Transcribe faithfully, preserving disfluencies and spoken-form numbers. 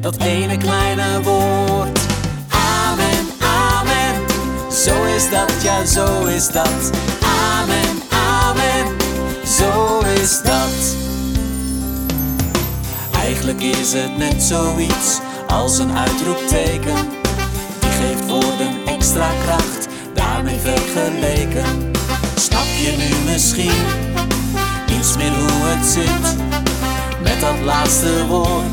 dat ene kleine woord. Amen, amen, zo is dat, ja zo is dat. Amen, amen, zo is dat. Eigenlijk is het net zoiets als een uitroepteken. Die geeft woorden extra kracht, daarmee vergeleken. Snap je nu misschien iets meer hoe het zit met dat laatste woord?